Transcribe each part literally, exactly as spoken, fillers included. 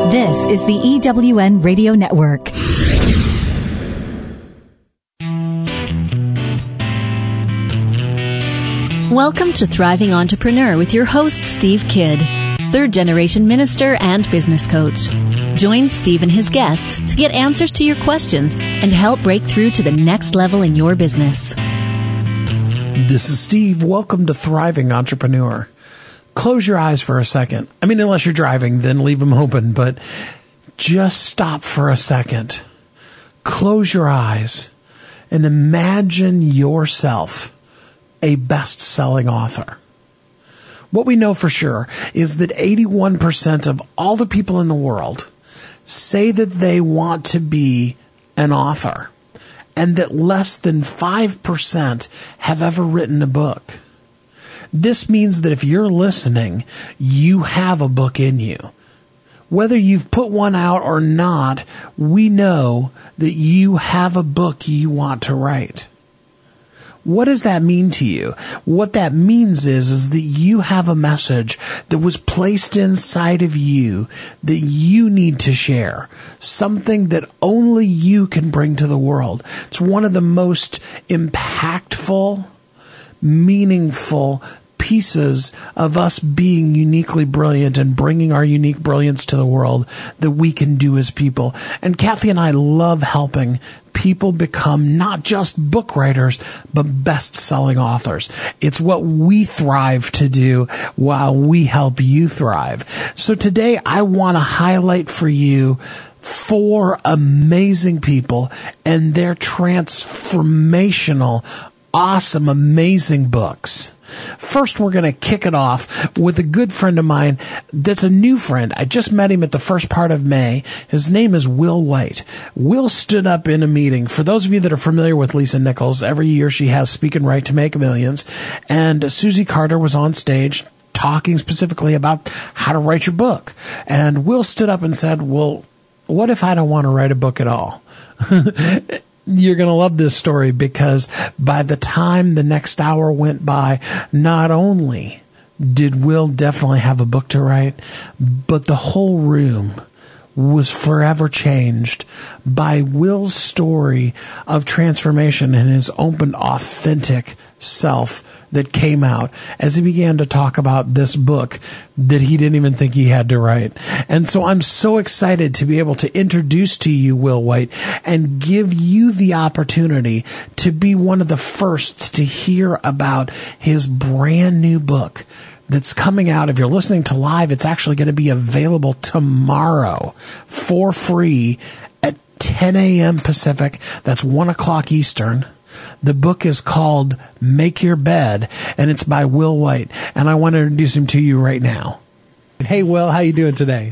This is the E W N Radio Network. Welcome to Thriving Entrepreneur with your host, Steve Kidd, third-generation minister and business coach. Join Steve and his guests to get answers to your questions and help break through to the next level in your business. This is Steve. Welcome to Thriving Entrepreneur. Close your eyes for a second. I mean, unless you're driving, then leave them open, but just stop for a second. Close your eyes and imagine yourself a best-selling author. What we know for sure is that eighty-one percent of all the people in the world say that they want to be an author, and that less than five percent have ever written a book. This means that if you're listening, you have a book in you. Whether you've put one out or not, we know that you have a book you want to write. What does that mean to you? What that means is, is that you have a message that was placed inside of you that you need to share. Something that only you can bring to the world. It's one of the most impactful, meaningful pieces of us being uniquely brilliant and bringing our unique brilliance to the world that we can do as people. And Kathy and I love helping people become not just book writers, but best-selling authors. It's what we thrive to do while we help you thrive. So today I want to highlight for you four amazing people and their transformational, awesome, amazing books. First, we're going to kick it off with a good friend of mine that's a new friend. I just met him at the first part of May. His name is Will White. Will stood up in a meeting. For those of you that are familiar with Lisa Nichols, every year she has Speak and Write to Make Millions. And Susie Carter was on stage talking specifically about how to write your book. And Will stood up and said, well, what if I don't want to write a book at all? You're going to love this story because by the time the next hour went by, not only did Will definitely have a book to write, but the whole room was forever changed by Will's story of transformation and his open, authentic self that came out as he began to talk about this book that he didn't even think he had to write. And so I'm so excited to be able to introduce to you Will White and give you the opportunity to be one of the first to hear about his brand new book that's coming out. If you're listening to live, it's actually going to be available tomorrow for free at ten a.m. Pacific. That's one o'clock Eastern. The book is called Make Your Bed, and it's by Will White. And I want to introduce him to you right now. Hey, Will, how you doing today?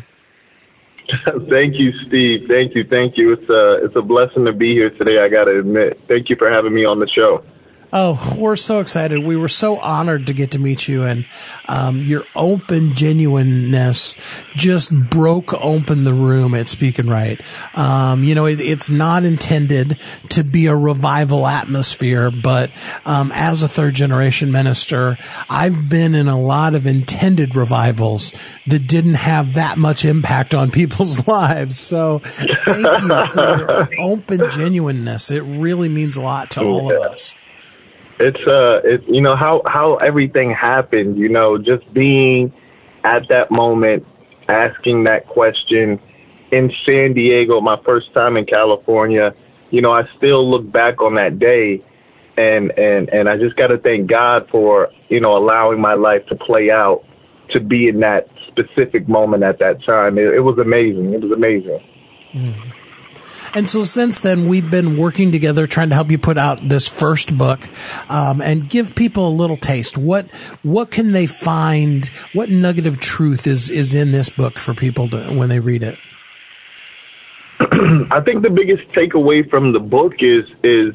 Thank you, Steve. Thank you. Thank you. It's a, it's a blessing to be here today, I got to admit. Thank you for having me on the show. Oh, we're so excited. We were so honored to get to meet you, and um, your open genuineness just broke open the room at Speak and Write. Um, you know, it, it's not intended to be a revival atmosphere, but um, as a third-generation minister, I've been in a lot of intended revivals that didn't have that much impact on people's lives. So thank you for your open genuineness. It really means a lot to all of us. It's, uh, it, you know, how, how everything happened, you know, just being at that moment, asking that question in San Diego, my first time in California. You know, I still look back on that day and, and, and I just got to thank God for, you know, allowing my life to play out, to be in that specific moment at that time. It, it was amazing. It was amazing. Mm. And so since then, we've been working together trying to help you put out this first book um, and give people a little taste. What what can they find? What nugget of truth is, is in this book for people to, when they read it? I think the biggest takeaway from the book is is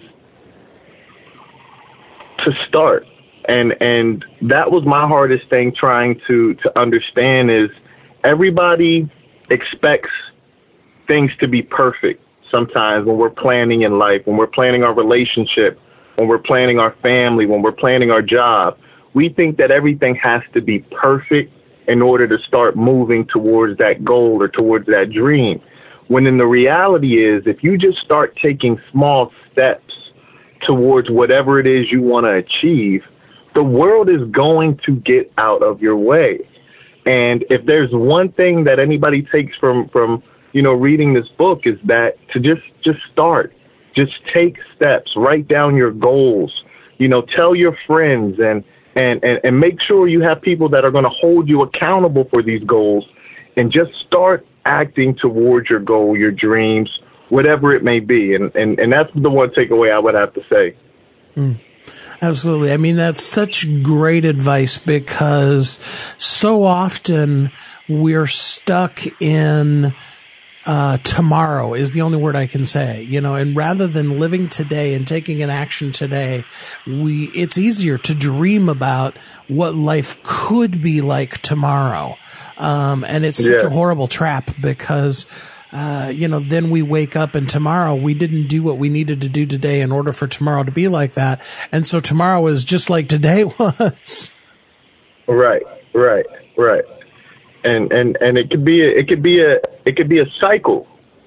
to start. And and that was my hardest thing trying to, to understand is everybody expects things to be perfect. Sometimes when we're planning in life, when we're planning our relationship, when we're planning our family, when we're planning our job, we think that everything has to be perfect in order to start moving towards that goal or towards that dream. When in the reality is, if you just start taking small steps towards whatever it is you want to achieve, the world is going to get out of your way. And if there's one thing that anybody takes from, from, you know, reading this book, is that to just, just start, just take steps, write down your goals, you know, tell your friends, and, and, and, and make sure you have people that are going to hold you accountable for these goals, and just start acting towards your goal, your dreams, whatever it may be. And, and, and that's the one takeaway I would have to say. Mm. Absolutely. I mean, that's such great advice, because so often we're stuck in uh, tomorrow is the only word I can say, you know, and rather than living today and taking an action today, we, it's easier to dream about what life could be like tomorrow. Um, and it's such yeah. a horrible trap, because Uh, you know, then we wake up and tomorrow we didn't do what we needed to do today in order for tomorrow to be like that. And so tomorrow is just like today was. Right, right, right. And, and, and it could be, a, it could be a, it could be a cycle.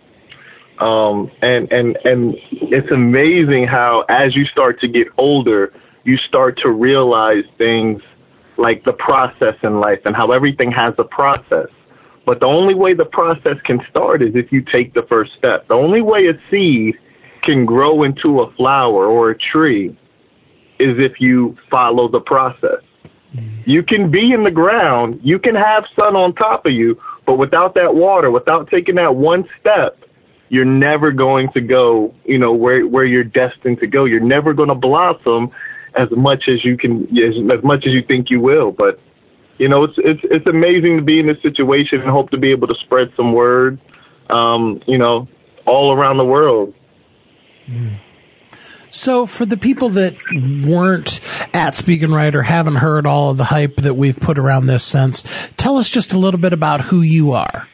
Um, and, and, and it's amazing how, as you start to get older, you start to realize things like the process in life and how everything has a process. But the only way the process can start is if you take the first step. The only way a seed can grow into a flower or a tree is if you follow the process. Mm-hmm. You can be in the ground, you can have sun on top of you, but without that water, without taking that one step, you're never going to go, you know, where where you're destined to go. You're never going to blossom as much as you can, as, as much as you think you will. But you know, it's it's it's amazing to be in this situation and hope to be able to spread some word, um, you know, all around the world. Mm. So for the people that weren't at Speak and Write or haven't heard all of the hype that we've put around this since, tell us just a little bit about who you are.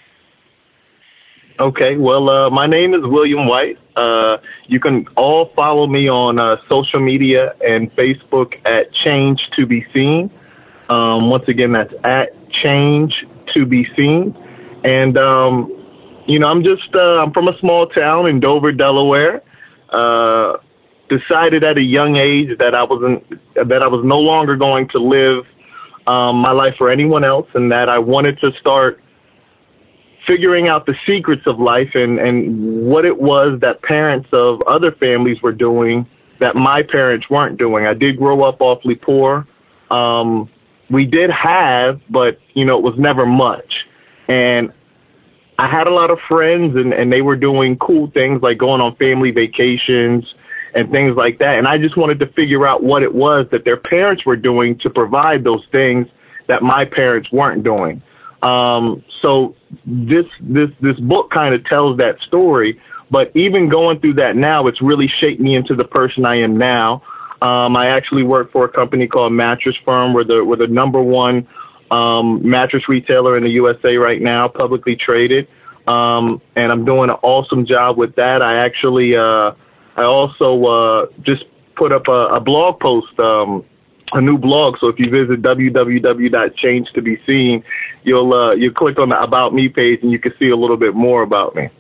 Okay, well, uh, my name is William White. Uh, you can all follow me on uh, social media and Facebook at Change to Be Seen. Um, once again, that's at Change to Be Seen. And, um, you know, I'm just, uh, I'm from a small town in Dover, Delaware. Uh, decided at a young age that I wasn't, that I was no longer going to live, um, my life for anyone else, and that I wanted to start figuring out the secrets of life and, and what it was that parents of other families were doing that my parents weren't doing. I did grow up awfully poor. Um, We did have, but, you know, it was never much. And I had a lot of friends, and, and they were doing cool things like going on family vacations and things like that. And I just wanted to figure out what it was that their parents were doing to provide those things that my parents weren't doing. Um, so this, this, this book kind of tells that story. But even going through that now, it's really shaped me into the person I am now. Um, I actually work for a company called Mattress Firm. We're the, we're the number one um, mattress retailer in the U S A right now, publicly traded. Um, and I'm doing an awesome job with that. I actually, uh, I also uh, just put up a, a blog post, um, a new blog. So if you visit w w w dot change to be seen, you'll uh, you'll click on the About Me page and you can see a little bit more about me.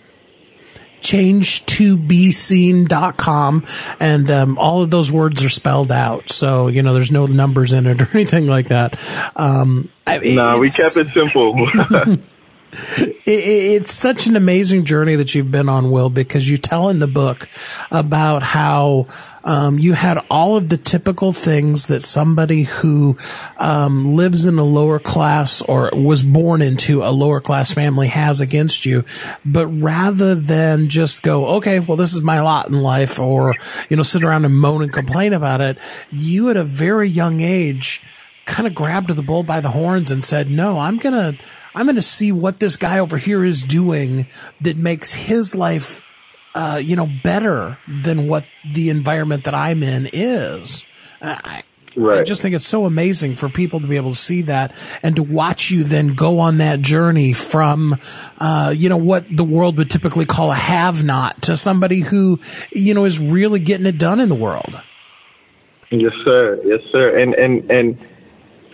change to be seen dot com, and um, all of those words are spelled out, so you know there's no numbers in it or anything like that. Um, no, we kept it simple. it, it's such an amazing journey that you've been on, Will, because you tell in the book about how um, you had all of the typical things that somebody who um, lives in a lower class or was born into a lower class family has against you. But rather than just go, okay, well, this is my lot in life, or, you know, sit around and moan and complain about it, you at a very young age kind of grabbed the bull by the horns and said, no, I'm going to, I'm going to see what this guy over here is doing that makes his life, uh, you know, better than what the environment that I'm in is. I, right. I just think it's so amazing for people to be able to see that and to watch you then go on that journey from, uh, you know, what the world would typically call a have-not to somebody who, you know, is really getting it done in the world. Yes, sir. Yes, sir. And, and, and,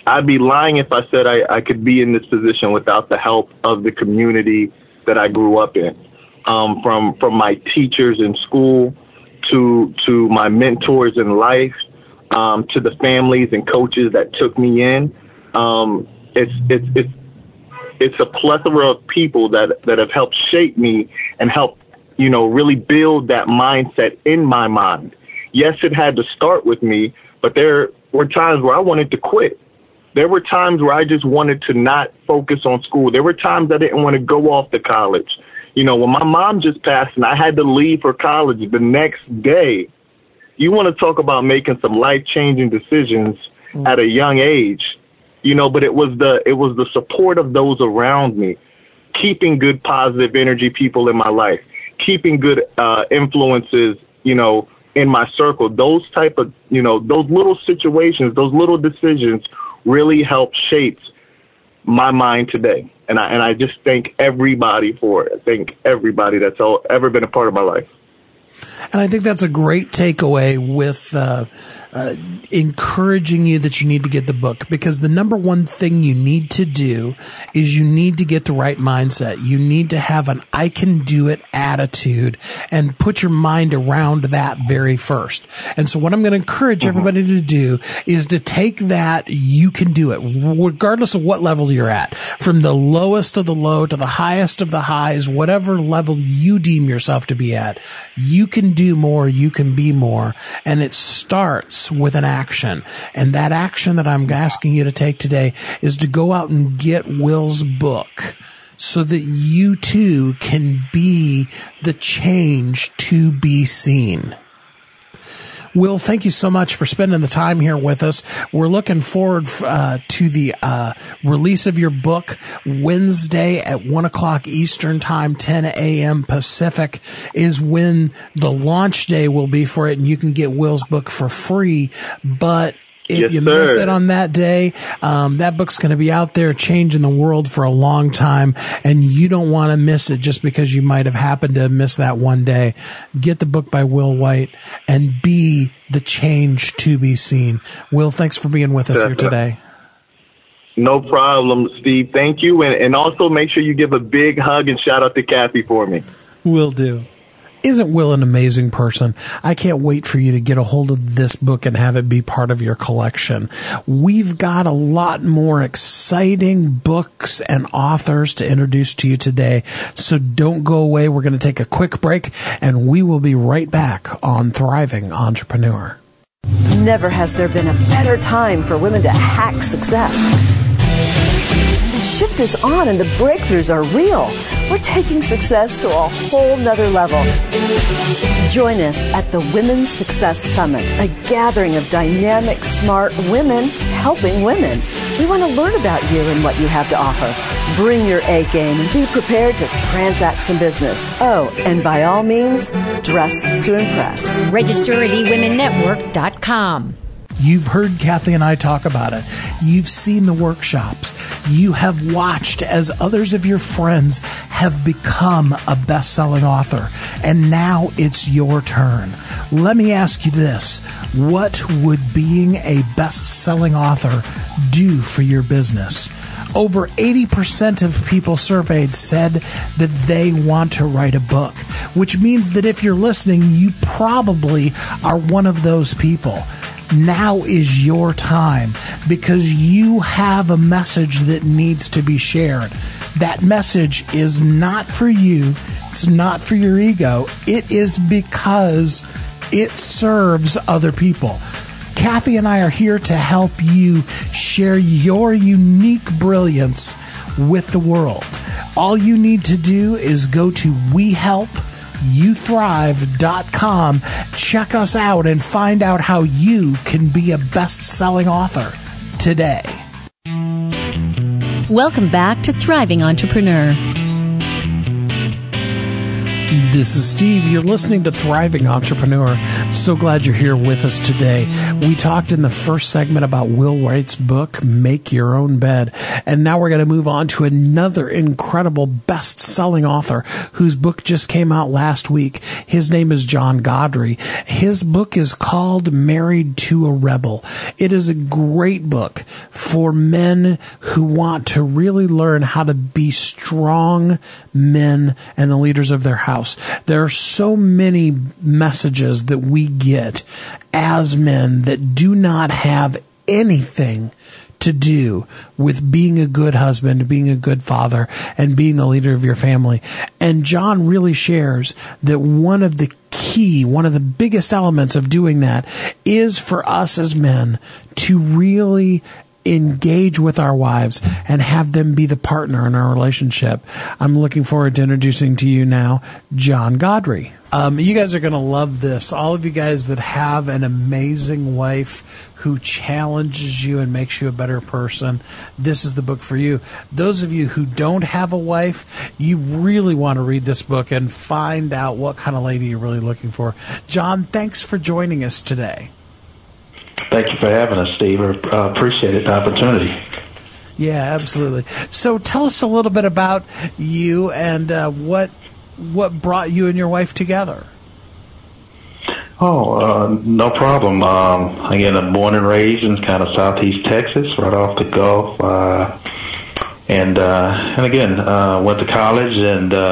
I'd be lying if I said I, I could be in this position without the help of the community that I grew up in. Um, from from my teachers in school to to my mentors in life, um, to the families and coaches that took me in. Um, it's it's it's it's a plethora of people that that have helped shape me and help, you know, really build that mindset in my mind. Yes, it had to start with me, but there were times where I wanted to quit. There were times where I just wanted to not focus on school. There were times I didn't want to go off to college. You know, when my mom just passed and I had to leave for college the next day, you want to talk about making some life-changing decisions mm. at a young age, you know, but it was the it was the support of those around me, keeping good positive energy people in my life, keeping good uh, influences, you know, in my circle. Those type of, you know, those little situations, those little decisions really help shape my mind today. And I and I just thank everybody for it. I thank everybody that's all, ever been a part of my life. And I think that's a great takeaway with uh, uh, encouraging you that you need to get the book, because the number one thing you need to do is you need to get the right mindset. You need to have an I can do it attitude and put your mind around that very first. And so what I'm going to encourage mm-hmm. everybody to do is to take that you can do it, regardless of what level you're at, from the lowest of the low to the highest of the highs, whatever level you deem yourself to be at. You can do more, you can be more, and it starts with an action. And that action that I'm asking you to take today is to go out and get Will's book so that you too can be the change to be seen. Will, thank you so much for spending the time here with us. We're looking forward uh, to the uh, release of your book Wednesday at one o'clock Eastern Time, ten a.m. Pacific is when the launch day will be for it, and you can get Will's book for free. But if yes, you sir. miss it on that day, um, that book's going to be out there changing the world for a long time, and you don't want to miss it just because you might have happened to miss that one day. Get the book by Will White and be the change to be seen. Will, thanks for being with us here today. No problem, Steve. Thank you. And, and also make sure you give a big hug and shout out to Kathy for me. Will do. Isn't Will an amazing person? I can't wait for you to get a hold of this book and have it be part of your collection. We've got a lot more exciting books and authors to introduce to you today, so don't go away. We're going to take a quick break, and we will be right back on Thriving Entrepreneur. Never has there been a better time for women to hack success. The shift is on and the breakthroughs are real. We're taking success to a whole nother level. Join us at the Women's Success Summit, a gathering of dynamic, smart women helping women. We want to learn about you and what you have to offer. Bring your A game and be prepared to transact some business. Oh, and by all means, dress to impress. Register at e women network dot com. You've heard Kathy and I talk about it. You've seen the workshops. You have watched as others of your friends have become a best-selling author. And now it's your turn. Let me ask you this. What would being a best-selling author do for your business? Over eighty percent of people surveyed said that they want to write a book, which means that if you're listening, you probably are one of those people. Now is your time, because you have a message that needs to be shared. That message is not for you. It's not for your ego. It is because it serves other people. Kathy and I are here to help you share your unique brilliance with the world. All you need to do is go to we help you thrive dot com, check us out, and find out how you can be a best-selling author today. Welcome back to Thriving Entrepreneur. This is Steve. You're listening to Thriving Entrepreneur. So glad you're here with us today. We talked in the first segment about Will Wright's book, Make Your Own Bed. And now we're going to move on to another incredible best-selling author whose book just came out last week. His name is John Godry. His book is called Married to a Rebel. It is a great book for men who want to really learn how to be strong men and the leaders of their house. There are so many messages that we get as men that do not have anything to do with being a good husband, being a good father, and being the leader of your family. And John really shares that one of the key, one of the biggest elements of doing that is for us as men to really engage with our wives and have them be the partner in our relationship. I'm looking forward to introducing to you now John Godry. Um, you guys are going to love this. All of you guys that have an amazing wife who challenges you and makes you a better person, this is the book for you. Those of you who don't have a wife, you really want to read this book and find out what kind of lady you're really looking for. John, thanks for joining us today. Thank you for having us, Steve. I uh, appreciate it, the opportunity. Yeah, absolutely. So tell us a little bit about you and uh, what what brought you and your wife together. Oh, uh, no problem. Um, again, I'm born and raised in kind of southeast Texas, right off the Gulf. Uh, and, uh, and again, uh, went to college and uh,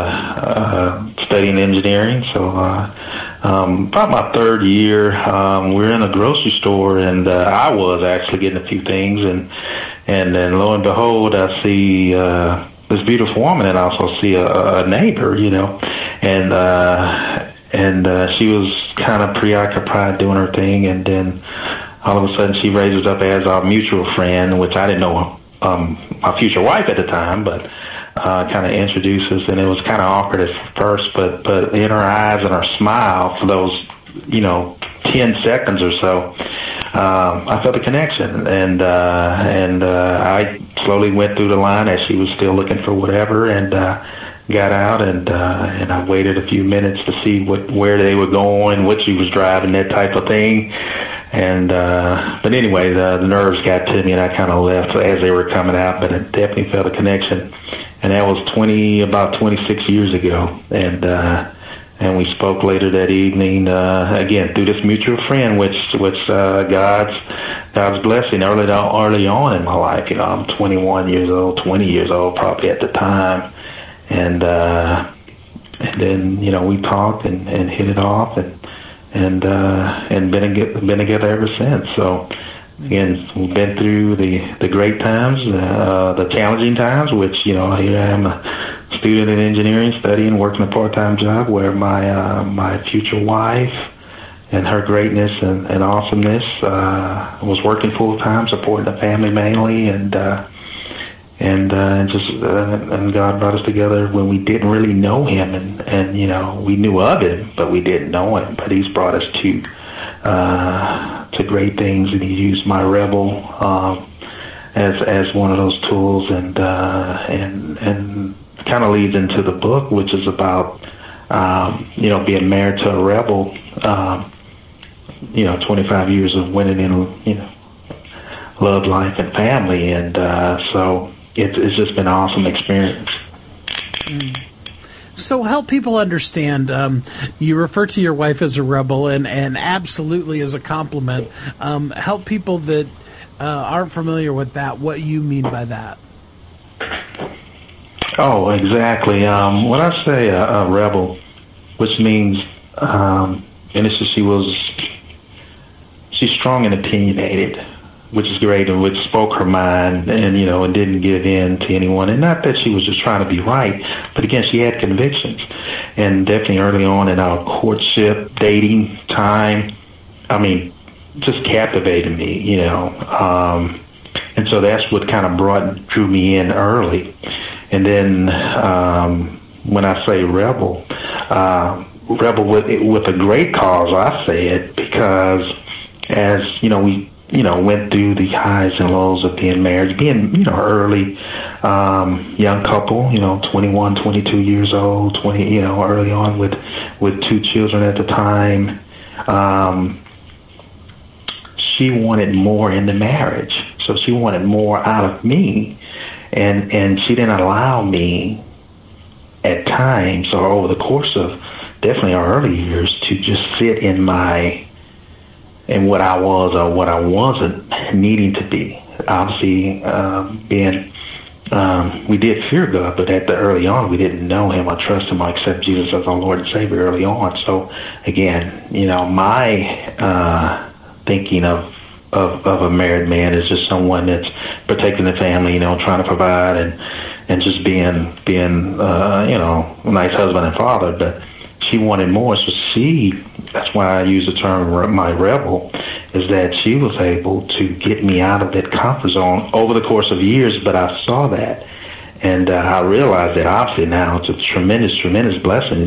uh, studying engineering. So uh, um, about my third year, um, we were in a grocery store, and uh, I was actually getting a few things. And, and then lo and behold, I see uh, this beautiful woman, and I also see a, a neighbor, you know. And uh, and uh, she was kind of preoccupied doing her thing, and then all of a sudden she raises up as our mutual friend, which I didn't know um, my future wife at the time, but uh, kind of introduces, and it was kind of awkward at first, but but in her eyes and her smile for those, you know, ten seconds or so, um, I felt a connection, and uh, and uh, I slowly went through the line as she was still looking for whatever, and uh, got out, and uh, and I waited a few minutes to see what where they were going, what she was driving, that type of thing. And uh, but anyway, the, the nerves got to me, and I kind of left as they were coming out. But it definitely felt a connection, and that was twenty about twenty-six years ago. And uh, and we spoke later that evening uh, again through this mutual friend, which which uh, God's God's blessing early early on in my life. You know, I'm twenty-one years old, twenty years old probably at the time. And uh, and then you know we talked and, and hit it off and and uh, and been been together ever since. So again, we've been through the, the great times, uh, the challenging times. Which you know here I am, a student in engineering, studying, working a part time job, where my uh, my future wife and her greatness and, and awesomeness uh, was working full time, supporting the family mainly, and. Uh, And uh, just uh, and God brought us together when we didn't really know Him, and, and you know we knew of Him, but we didn't know Him. But He's brought us to uh, to great things, and He used my rebel um, as as one of those tools, and uh, and and kind of leads into the book, which is about um, you know being married to a rebel. Um, you know, twenty-five years of winning in you know love, life, and family, and uh, so. It's, it's just been an awesome experience. Mm. So help people understand, um, you refer to your wife as a rebel, and, and absolutely as a compliment. Um, help people that uh, aren't familiar with that, what you mean by that. Oh, exactly. Um, when I say a, a rebel, which means, um, and this is, she was, she's strong and opinionated, which is great, and which spoke her mind, and you know, and didn't give in to anyone. And not that she was just trying to be right, but again, she had convictions. And definitely early on in our courtship, dating time, I mean, just captivated me, you know. Um, and so that's what kind of brought, drew me in early. And then um, when I say rebel, uh, rebel with with a great cause, I say it because as you know, we. you know, went through the highs and lows of being married, being, you know, early, um, young couple, you know, twenty-one, twenty-two years old, twenty, you know, early on with, with two children at the time. Um, she wanted more in the marriage. So she wanted more out of me. And, and she didn't allow me at times or over the course of definitely our early years to just sit in my, in what I was or what I wasn't needing to be. Obviously, um, being, um, we did fear God, but at the early on, we didn't know Him or trust Him or accept Jesus as our Lord and Savior early on. So, again, you know, my uh, thinking of, of of a married man is just someone that's protecting the family, you know, trying to provide and and just being being uh, you know, a nice husband and father. But she wanted more, so she, that's why I use the term my rebel, is that she was able to get me out of that comfort zone over the course of years, but I saw that. And uh, I realized that obviously now it's a tremendous, tremendous blessing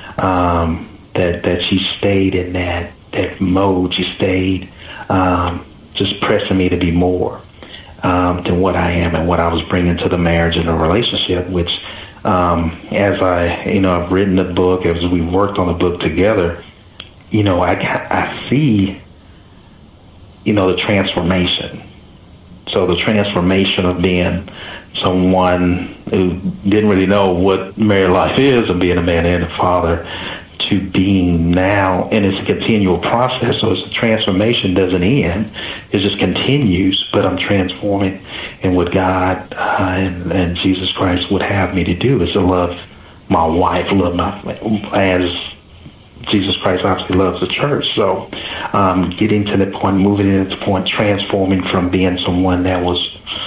um, that, that she stayed in that, that mode. She stayed um, just pressing me to be more um, than what I am and what I was bringing to the marriage and the relationship, which Um, as I, you know, I've written the book, as we worked on the book together, you know, I, I see, you know, the transformation. So the transformation of being someone who didn't really know what married life is and being a man and a father to being now, and it's a continual process, so it's a transformation doesn't end, it just continues, but I'm transforming in what God uh, and, and Jesus Christ would have me to do, is to love my wife, love my, as Jesus Christ obviously loves the church. So um, getting to the point, moving into the point, transforming from being someone that was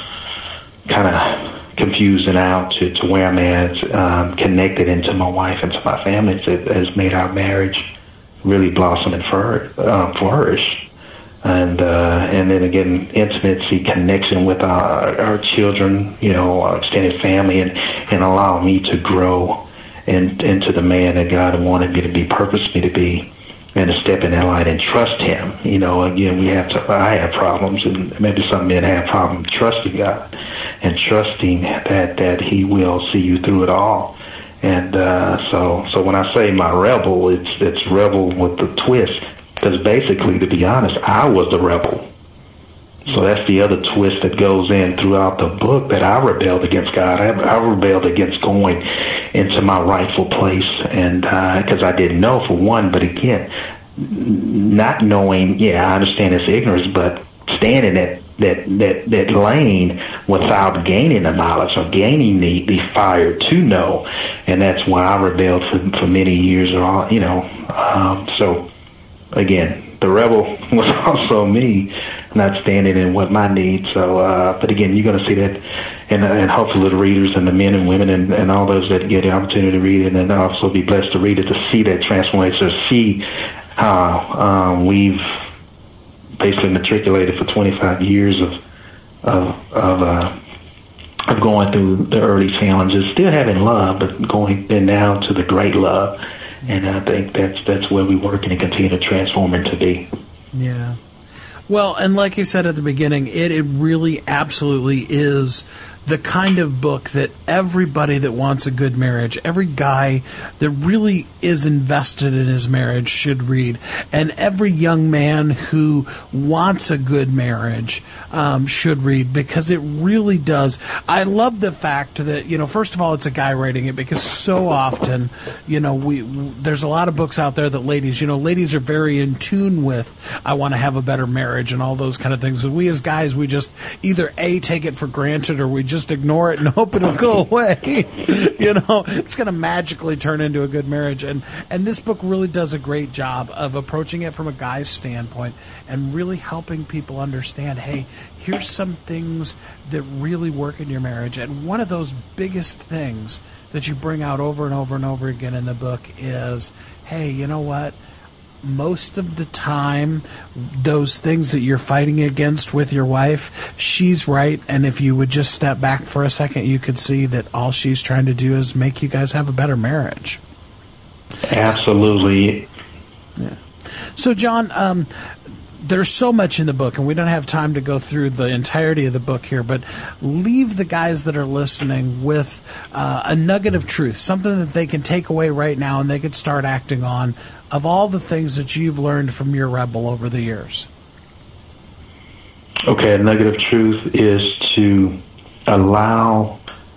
kind of confused and out to, to where I'm at, um, connected into my wife and to my family. It has made our marriage really blossom and flourish. Uh, flourish. And uh, and then again, intimacy, connection with our, our children, you know, our extended family, and, and allow me to grow in, into the man that God wanted me to be, purposed me to be, and to step in that light and trust Him. You know, again, we have to, I have problems, and maybe some men have problems trusting God and trusting that, that He will see you through it all. And uh, so so when I say my rebel, it's it's rebel with the twist, because basically, to be honest, I was the rebel. So that's the other twist that goes in throughout the book, that I rebelled against God. I, I rebelled against going into my rightful place, and because uh, I didn't know, for one, but again, not knowing, yeah, I understand it's ignorance, but standing at that, that, that lane without gaining the knowledge or gaining the, the fire to know, and that's why I rebelled for, for many years, or all, you know, um, so again, the rebel was also me, not standing in what my needs. So, uh, but again, you're going to see that, and, and hopefully the readers and the men and women and, and all those that get the opportunity to read it, and also be blessed to read it, to see that transformation, to see how um, we've basically matriculated for twenty-five years of of of, uh, of going through the early challenges, still having love, but going then now to the great love. And I think that's that's where we work and continue to transform it to be. Yeah. Well, and like you said at the beginning, it, it really absolutely is the kind of book that everybody that wants a good marriage, every guy that really is invested in his marriage should read. And every young man who wants a good marriage um, should read, because it really does. I love the fact that, you know, first of all, it's a guy writing it, because so often, you know, we there's a lot of books out there that ladies, you know, ladies are very in tune with, I want to have a better marriage and all those kind of things. And we as guys, we just either A, take it for granted, or we just ignore it and hope it'll go away. You know, it's going to magically turn into a good marriage. And, and this book really does a great job of approaching it from a guy's standpoint and really helping people understand, hey, here's some things that really work in your marriage. And one of those biggest things that you bring out over and over and over again in the book is, hey, you know what? Most of the time, those things that you're fighting against with your wife, she's right. And if you would just step back for a second, you could see that all she's trying to do is make you guys have a better marriage. Absolutely. Yeah. So, John, um, there's so much in the book, and we don't have time to go through the entirety of the book here, but leave the guys that are listening with uh, a nugget of truth, something that they can take away right now and they can start acting on, of all the things that you've learned from your Rebel over the years. Okay, a nugget of truth is to allow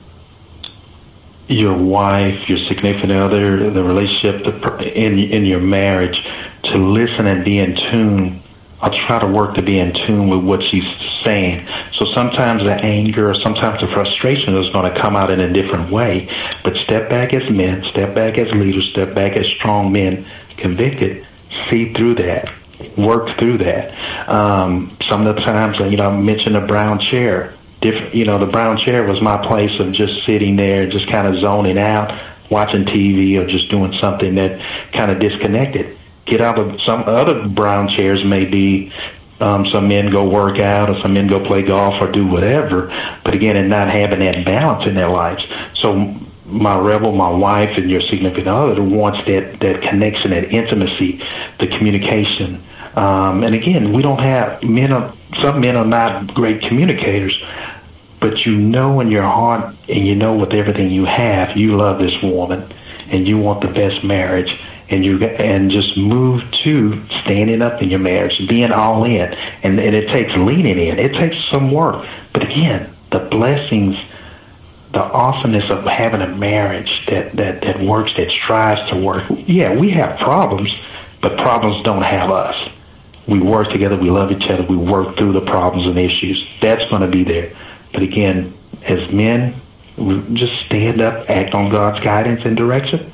your wife, your significant other, the relationship the, in in your marriage, to listen and be in tune. I'll try to work to be in tune with what she's saying. So sometimes the anger or sometimes the frustration is going to come out in a different way. But step back as men, step back as leaders, step back as strong men, convicted, see through that, work through that. Um, some of the times, you know, I mentioned the brown chair. Different, you know, the brown chair was my place of just sitting there, just kind of zoning out, watching T V or just doing something that kind of disconnected. Get out of some other brown chairs may be um, some men go work out or some men go play golf or do whatever, but again, and not having that balance in their lives. So my Rebel, my wife, and your significant other wants that, that connection, that intimacy, the communication. Um, and again, we don't have, men are, some men are not great communicators, but you know in your heart and you know with everything you have, you love this woman and you want the best marriage. And you and just move to standing up in your marriage, being all in, and, and it takes leaning in. It takes some work, but again, the blessings, the awesomeness of having a marriage that that that works, that strives to work. Yeah, we have problems, but problems don't have us. We work together. We love each other. We work through the problems and issues. That's going to be there. But again, as men, we just stand up, act on God's guidance and direction.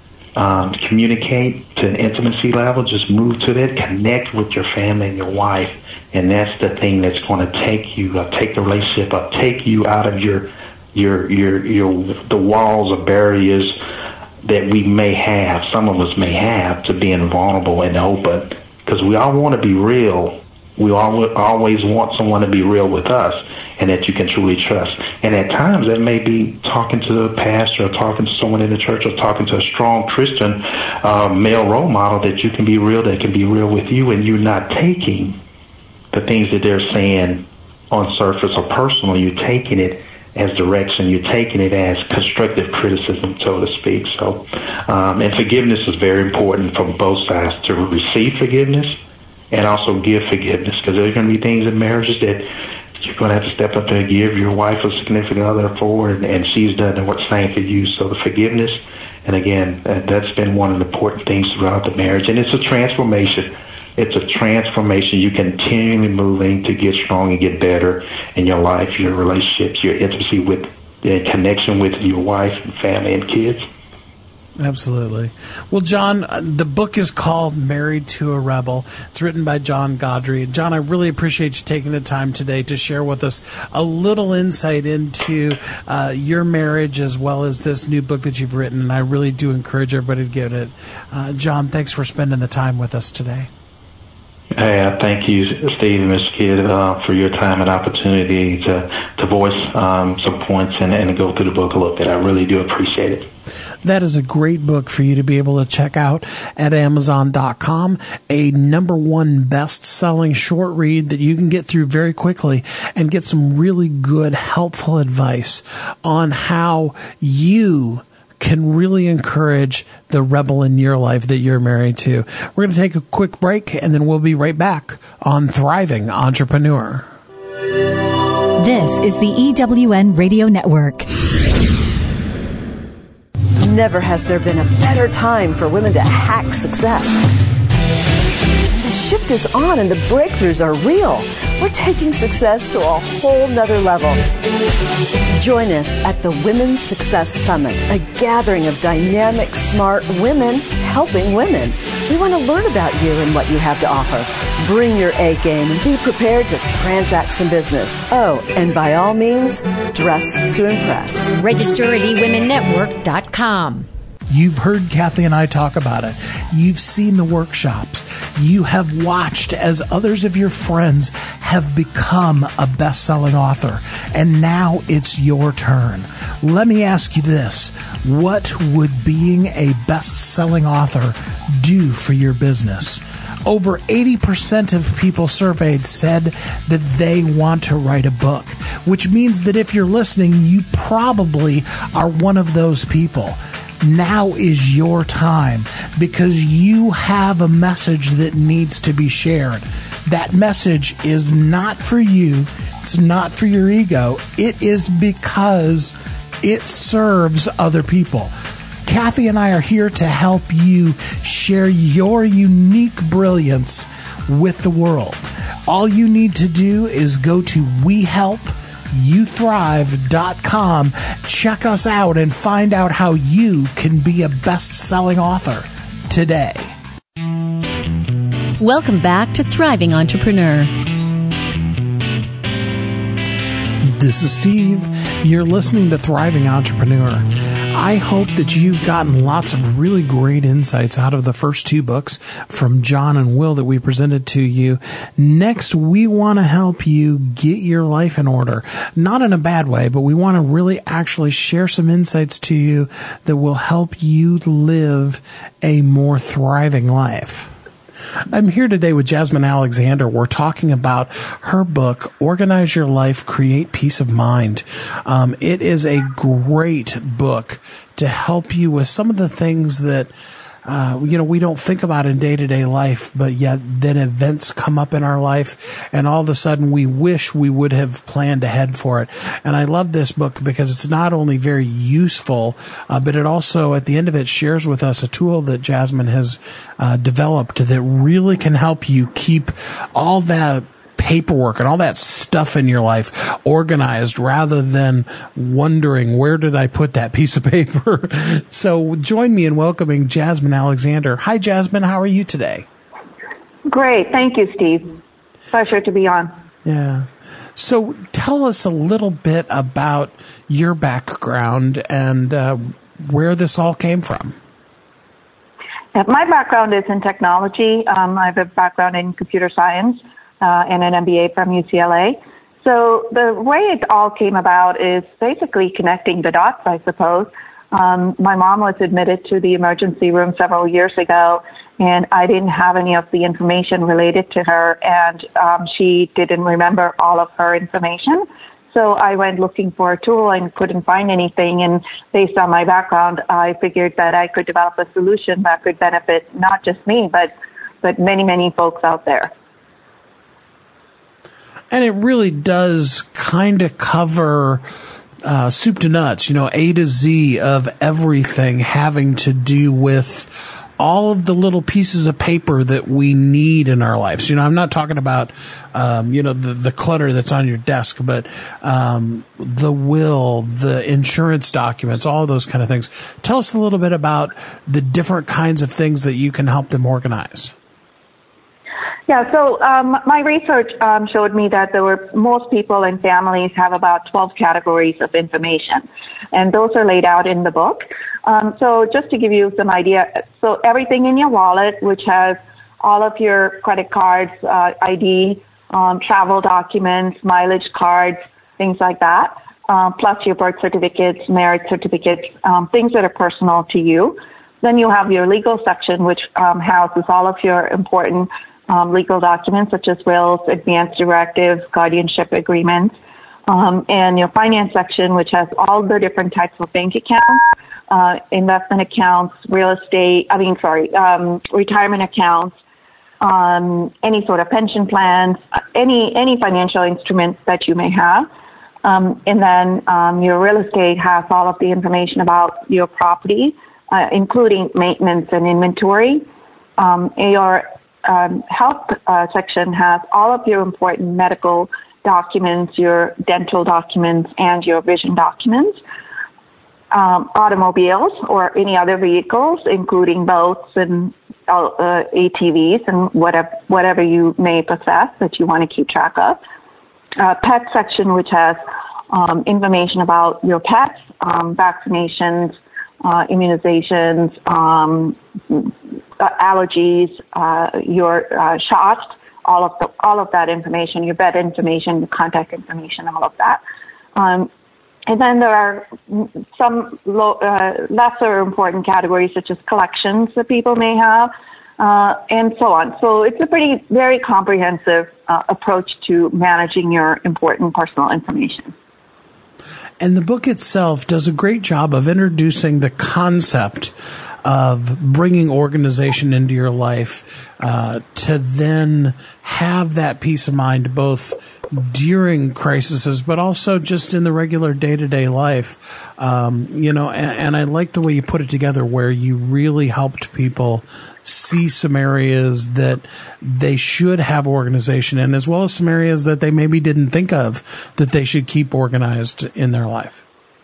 Um, communicate to an intimacy level, just move to that, connect with your family and your wife, and that's the thing that's going to take you, uh, take the relationship up, take you out of your, your, your, your, the walls or barriers that we may have, some of us may have, to being vulnerable and open, because we all want to be real. We all, always want someone to be real with us and that you can truly trust. And at times that may be talking to a pastor or talking to someone in the church or talking to a strong Christian uh, male role model that you can be real, that can be real with you, and you're not taking the things that they're saying on surface or personal. You're taking it as direction. You're taking it as constructive criticism, so to speak. So, um, and forgiveness is very important from both sides, to receive forgiveness and also give forgiveness, because there's going to be things in marriages that you're going to have to step up and give your wife or significant other for, and, and she's done what's same for you. So the forgiveness, and again, uh, that's been one of the important things throughout the marriage, and it's a transformation. It's a transformation. You continually moving to get strong and get better in your life, your relationships, your intimacy with, and connection with your wife and family and kids. Absolutely. Well, John, the book is called Married to a Rebel. It's written by John Gaudry. John, I really appreciate you taking the time today to share with us a little insight into uh, your marriage as well as this new book that you've written, and I really do encourage everybody to get it. Uh, John, thanks for spending the time with us today. Hey, I thank you, Steve and Mister Kidd, uh, for your time and opportunity to, to voice um, some points and, and go through the book a little bit. I really do appreciate it. That is a great book for you to be able to check out at Amazon dot com, a number one best-selling short read that you can get through very quickly and get some really good, helpful advice on how you can really encourage the rebel in your life that you're married to. We're going to take a quick break, and then we'll be right back on Thriving Entrepreneur. This is the E W N Radio Network. Never has there been a better time for women to hack success. The shift is on and the breakthroughs are real. We're taking success to a whole nother level. Join us at the Women's Success Summit, a gathering of dynamic, smart women helping women. We want to learn about you and what you have to offer. Bring your A game and be prepared to transact some business. Oh, and by all means, dress to impress. Register at e women network dot com. You've heard Kathy and I talk about it. You've seen the workshops. You have watched as others of your friends have become a best-selling author. And now it's your turn. Let me ask you this. What would being a best-selling author do for your business? Over eighty percent of people surveyed said that they want to write a book, which means that if you're listening, you probably are one of those people. Now is your time because you have a message that needs to be shared. That message is not for you. It's not for your ego. It is because it serves other people. Kathy and I are here to help you share your unique brilliance with the world. All you need to do is go to we help you thrive dot com, check us out, and find out how you can be a best-selling author today. Welcome back to Thriving Entrepreneur. This is Steve. You're listening to Thriving Entrepreneur. I hope that you've gotten lots of really great insights out of the first two books from John and Will that we presented to you. Next, we want to help you get your life in order. Not in a bad way, but we want to really actually share some insights to you that will help you live a more thriving life. I'm here today with Jasmine Alexander. We're talking about her book, Organize Your Life, Create Peace of Mind. Um, it is a great book to help you with some of the things that Uh, you know, we don't think about in day-to-day life, but yet then events come up in our life, and all of a sudden we wish we would have planned ahead for it. And I love this book because it's not only very useful, uh, but it also, at the end of it, shares with us a tool that Jasmine has uh, developed that really can help you keep all that paperwork and all that stuff in your life organized rather than wondering, where did I put that piece of paper? So join me in welcoming Jasmine Alexander. Hi, Jasmine. How are you today? Great. Thank you, Steve. Pleasure to be on. Yeah. So tell us a little bit about your background and uh, where this all came from. My background is in technology. Um, I have a background in computer science. Uh, and an M B A from U C L A. So the way it all came about is basically connecting the dots, I suppose. Um, my mom was admitted to the emergency room several years ago, and I didn't have any of the information related to her, and um, she didn't remember all of her information. So I went looking for a tool and couldn't find anything, and based on my background, I figured that I could develop a solution that could benefit not just me, but, but many, many folks out there. And it really does kind of cover uh, soup to nuts, you know, A to Z of everything having to do with all of the little pieces of paper that we need in our lives. You know, I'm not talking about, um, you know, the, the clutter that's on your desk, but um, the will, the insurance documents, all those kind of things. Tell us a little bit about the different kinds of things that you can help them organize. Yeah, so um, my research um, showed me that there were most people and families have about twelve categories of information, and those are laid out in the book. Um, so just to give you some idea, so everything in your wallet, which has all of your credit cards, uh, I D, um, travel documents, mileage cards, things like that, um, plus your birth certificates, marriage certificates, um, things that are personal to you. Then you have your legal section, which um, houses all of your important Um, legal documents such as wills, advance directives, guardianship agreements, um, and your finance section, which has all the different types of bank accounts, uh, investment accounts, real estate, I mean, sorry, um, retirement accounts, um, any sort of pension plans, any, any financial instruments that you may have. Um, and then um, your real estate has all of the information about your property, uh, including maintenance and inventory. Um, your Um, health uh, section has all of your important medical documents, your dental documents, and your vision documents. Um, automobiles or any other vehicles, including boats and uh, A T Vs and whatever whatever you may possess that you want to keep track of. Uh, pet section, which has um, information about your pets, um, vaccinations, uh, immunizations, um, Uh, allergies, uh, your uh, shots, all of the, all of that information, your vet information, your contact information, all of that. Um, and then there are some low, uh, lesser important categories such as collections that people may have, uh, and so on. So it's a pretty, very comprehensive uh, approach to managing your important personal information. And the book itself does a great job of introducing the concept of bringing organization into your life uh, to then have that peace of mind both during crises, but also just in the regular day-to-day life. Um, you know, and, and I like the way you put it together where you really helped people see some areas that they should have organization in, as well as some areas that they maybe didn't think of that they should keep organized in their life.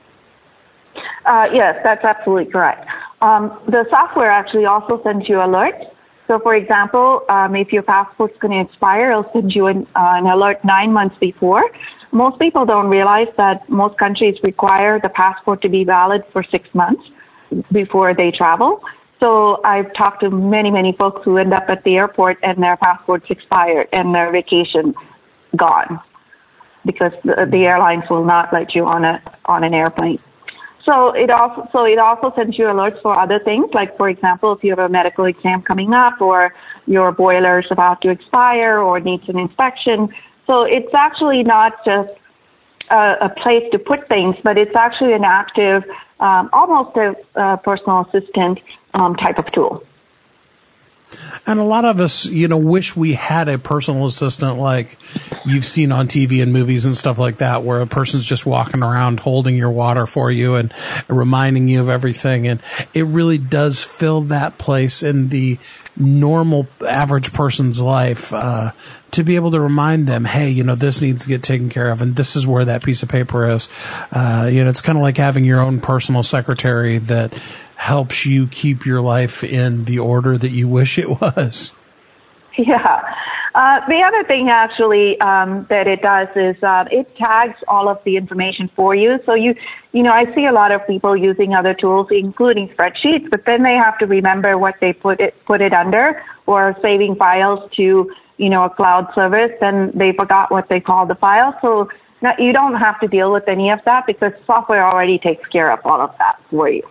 Uh, yes, that's absolutely correct. Um, the software actually also sends you alerts. So, for example, um, if your passport's going to expire, it'll send you an, uh, an alert nine months before. Most people don't realize that most countries require the passport to be valid for six months before they travel. So I've talked to many, many folks who end up at the airport and their passport's expired and their vacation gone because the, the airlines will not let you on a on an airplane. So it also so it also sends you alerts for other things, like, for example, if you have a medical exam coming up or your boiler is about to expire or needs an inspection. So it's actually not just a, a place to put things, but it's actually an active, um, almost a, a personal assistant um, type of tool. And a lot of us, you know, wish we had a personal assistant like you've seen on T V and movies and stuff like that, where a person's just walking around holding your water for you and reminding you of everything. And it really does fill that place in the normal average person's life, uh, to be able to remind them, hey, you know, this needs to get taken care of, and this is where that piece of paper is. Uh, you know, it's kind of like having your own personal secretary that helps you keep your life in the order that you wish it was. Yeah. Uh, the other thing actually um, that it does is uh, it tags all of the information for you. So you, you know, I see a lot of people using other tools, including spreadsheets, but then they have to remember what they put it put it under, or saving files to, you know, a cloud service, and they forgot what they called the file. So now you don't have to deal with any of that because software already takes care of all of that for you.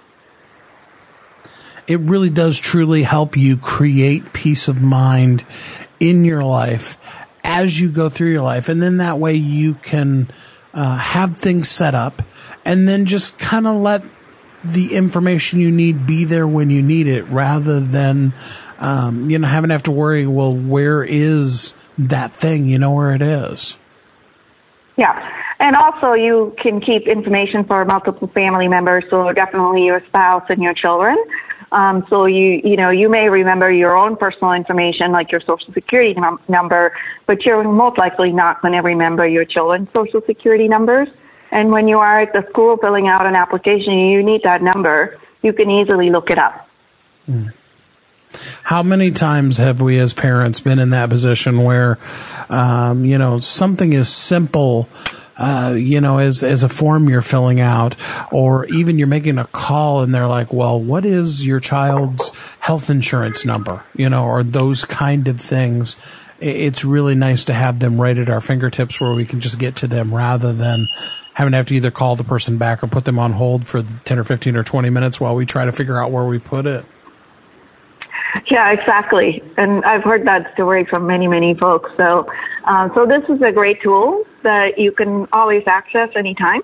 It really does truly help you create peace of mind in your life as you go through your life. And then that way you can uh, have things set up and then just kind of let the information you need be there when you need it, rather than, um, you know, having to have to worry, well, where is that thing? You know where it is. Yeah. And also you can keep information for multiple family members, so definitely your spouse and your children. Um, so you, you know, you may remember your own personal information, like your social security num- number, but you're most likely not going to remember your children's social security numbers. And when you are at the school filling out an application, you need that number. You can easily look it up. Mm. How many times have we as parents been in that position where, um, you know, something is simple, uh, you know, as, as a form you're filling out, or even you're making a call and they're like, well, what is your child's health insurance number? You know, or those kind of things. It's really nice to have them right at our fingertips where we can just get to them rather than having to have to either call the person back or put them on hold for ten or fifteen or twenty minutes while we try to figure out where we put it. Yeah, exactly. And I've heard that story from many, many folks. So, uh, so this is a great tool that you can always access anytime.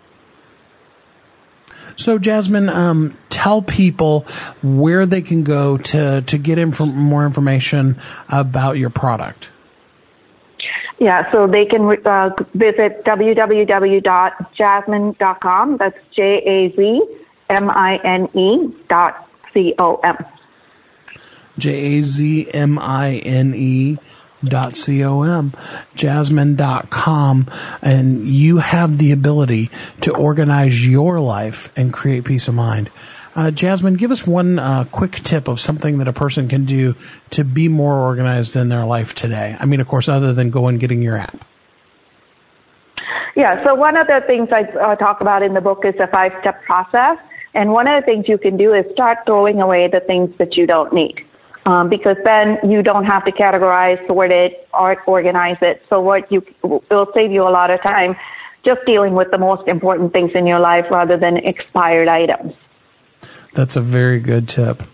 So, Jasmine, um, tell people where they can go to, to get inf- more information about your product. Yeah, so they can uh, visit w w w dot jasmine dot com. That's J A Z M I N E dot C O M. J A Z M I N E dot C O M, jasmine dot com, and you have the ability to organize your life and create peace of mind. Uh, Jasmine, give us one uh, quick tip of something that a person can do to be more organized in their life today. I mean, of course, other than going and getting your app. Yeah, so one of the things I uh, talk about in the book is a five-step process. And one of the things you can do is start throwing away the things that you don't need. Um, because then you don't have to categorize, sort it, or organize it. So what you, it'll save you a lot of time just dealing with the most important things in your life rather than expired items. That's a very good tip.